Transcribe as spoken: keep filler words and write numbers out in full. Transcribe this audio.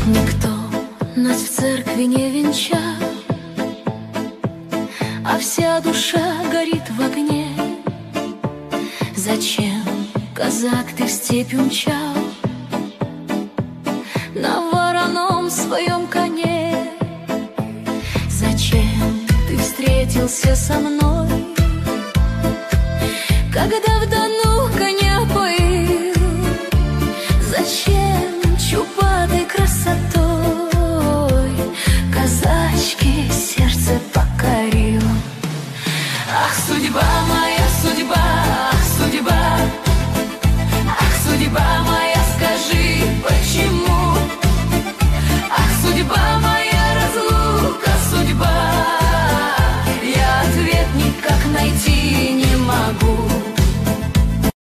Никто нас в церкви не венчал, а вся душа горит в огне. Зачем, казак, ты в степь умчал на вороном своем коне? Зачем ты встретился со мной, когда в Дону